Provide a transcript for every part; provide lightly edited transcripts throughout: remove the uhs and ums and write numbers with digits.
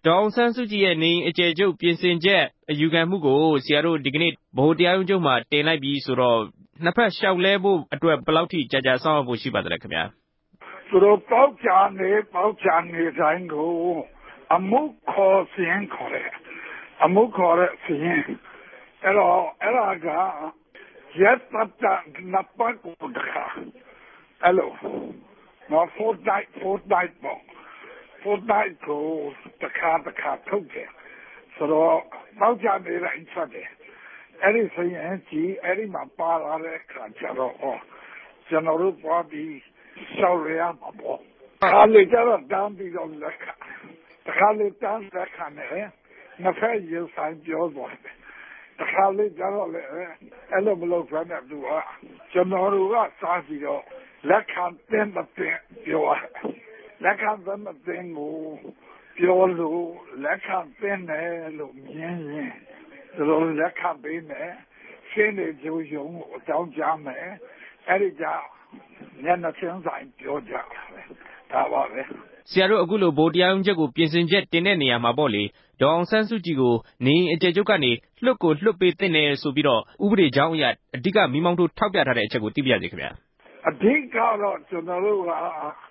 ဒေါ်အောင်ဆန်းစုကြည်ရဲ့နေအိမ်အကျယ်ချုပ်ပြင်ဆင်ချက်အယူခံမှုကိုဆရာတို့ဒီကနေ့ဗဟိုတရားရုံးချုပ်မှာတင်လိုက်ပြီဆိုတော့နှစ်ဖက်လျှောက်လဲဖို့အတွက်ဘယ်လောက်ထိကြာစောင့်ရဖို့ရှိပါသလဲခင်ဗျာသူတို့ပေါက်ချနေတိုင်းကိုအမှုခေါ်စဉ်ခေါ်တယ်အမှုခေါ်တဲ့စဉ်အဲ့ဒါကရက်ပတ်နှစ်ပတ်ကိုတခါအဲ့လိုနော် fortnight ပေါ့ fortnight ကိုတခါထုတ်တယ်ဆိုတော့ပေါက်ချနေတိုင်းဆက်တယ်အဲ့ဒီစဉ်ကြီးအဲ့ဒီမှာပါလာတဲ့အခါကျတော့ကျွန်တော်တို့ပွားပြီးရှောက်ရမှာပေါ့ခါလေးကျတော့တန်းပြီးတော့လက်ခံတခါလေးတန်းလက်ခံနေနှစ်ဖက်ရေဆိုင်ပြောသွားတယ်တခါလေးကျတော့လေအဲ့လိုမလုပ်ဘဲနဲ့သူကကျွန်တော်တို့ကစားပြီးတော့လက်ခံတဲ့မတင်ပြောလက်ခံတဲ့မတင်ကိုပြောလို့လက်ခံတဲ့လို့မြင်ရင်သူတို့လက်ခံပေးမယ်ရှင်းနေကြုံကိုအကြောင်းကြားမယ်အဲ့ဒီကြောင့်ညနေခင်းဆိုင်ပြောကြတယ်ဒါပါပဲဆရာတို့အခုလိုဗိုလ်တရားရုံးချုပ်ကိုပြင်ဆင်ချက်တင်တဲ့နေရာမှာပေါ့လေဒေါ်အောင်ဆန်းစုကြည်ကိုနေအိမ်အကျယ်ချုပ်ကနေလွှတ်ပေးသင့်တယ်ဆိုပြီးတော့ဥပဒေကြောင်းအရအဓိကမီးမောင်းထိုးထောက်ပြထားတဲ့အချက်ကိုသိပြရစီခင်ဗျာအဓိကတော့ကျွန်တော်တို့က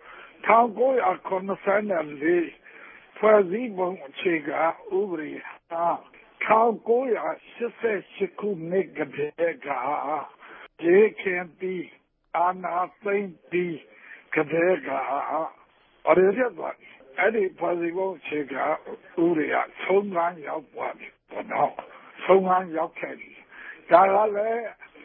1994ဖွဲ့စည်းပုံအခြေခံဥပဒေဟာ1988ခုနှစ်ကတည်းကရေခင်ပြီးအာနာသိမ့်ပြီးကတည်းကအဲ့ဒီဖွဲ့စည်းပုံအခြေခံဥပဒေကဆုံးခန်းရောက်သွားပြီပေါ့နော်ဆုံးခန်းရောက်ခဲ့ပြီဒါကလည်း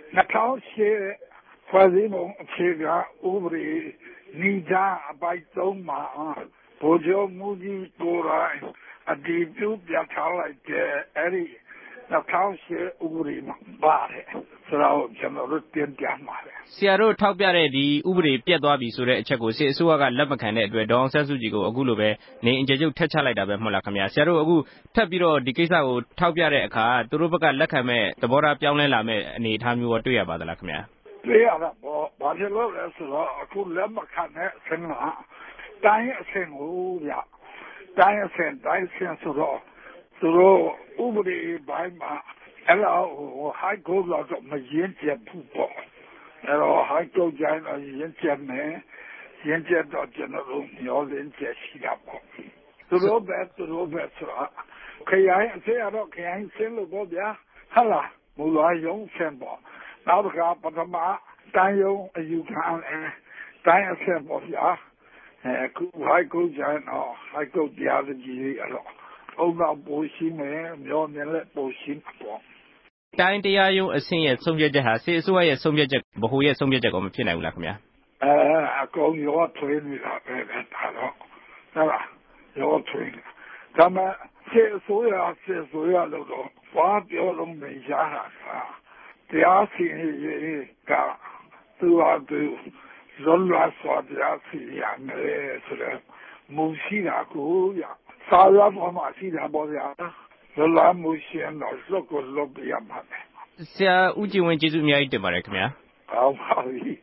2008ဖွဲ့စည်းပုံအခြေခံဥပဒေနိဒာအပိုက်3မှာဗိုလ်ချုပ်မှုကြီးကိုယ်တိုင်အတည်ပြုပြဋ္ဌာန်းလိုက်တဲ့အဲ့ဒီ2008ဥပဒေမှာပါတယ်ဆိုတော့ကျွန်တော်တို့တင်ပြပါတယ်ဆရာတို့ထောက်ပြတဲ့ဒီဥပဒေပြတ်သွားပြီဆိုတဲ့အချက်ကိုစစ်အစိုးရကလက်မခံတဲ့အတွက်ဒေါ်အောင်ဆန်းစုကြည်ကိုအခုလိုပဲနေအင်ဂျယ်ချုပ်ထက်ချလိုက်တာပဲမဟုတ်လားခင်ဗျာဆရာတို့အခုထပ်ပြီးတော့ဒီကိစ္စကိုထောက်ပြတဲ့အခါသူတို့ဘက်ကလက်ခံမဲ့သဘောထားပြောင်းလဲလာမဲ့အနေအထားမျိုးရောတွေ့ရပါသလားခင်ဗျာတွေ့ရတာပေါ့ဘာဖြစ်လို့လဲဆိုတော့အခုလက်မခံတဲ့အဆင့်ကတိုင်းအဆင့်ကိုဗျတိုင်းအဆင့်ဆိုတော့သူတို့ဥပဒေပိုင်းမှာအဲ့တော့ high court တော့မရင်ကျက်ဘူးပေါ့အဲ့တော့ high court ကျရင်ရင်ကျက်မယ်ရင်ကျက်တော့ကျွန်တော်တို့မျောလင်းချက်ရှိတာပေါ့သူတို့ပဲဆိုတော့ခရိုင်အဆင့်တော့ခရိုင်ဆင်းလို့ပေါ့ဗျာဟာလားမူလာရုံးဆင်းပေါ့နောက်တစ်ခါပထမတိုင်းရုံးအယူခံတိုင်းအဆင့်ပေါ့ဗျာအခု high court ကျရင်high court တရားသူကြီးအဲ့တော့အုံနောက်ပိုရှိမယ်မျောမြင်လက်ပိုရှိမှာပေါ့တိုင်းတရားရုံးအဆင့်ရဲ့ဆုံးဖြတ်ချက်ဟာစစ်အစိုးရရဲ့ဆုံးဖြတ်ချက်ဗဟိုရဲ့ဆုံးဖြတ်ချက်ကိုမဖြစ်နိုင်ဘူးလားခင်ဗျာအကုန်ရောထွေးနေတာပဲဒါတော့ဟုတ်လားရောထွေးဒါမှစစ်အစိုးရလို့တော့ဘာပြောလို့မရတာတရားစီရင်ကသူ့ဟာသူလွန်လွတ်စွာတရားစီရင်မယ်ဆိုတော့မူရှိတာကိုရစာရပေါ်မှာရှိတာပေါ့ဗျာလွန်မှုရှင်တော့လွတ်ကိုလွတ်ပြရမှာဆရာဦးကြည်ဝင်းကျေးဇူးအများကြီးတင်ပါတယ်ခင်ဗျာဟုတ်ပါပြီ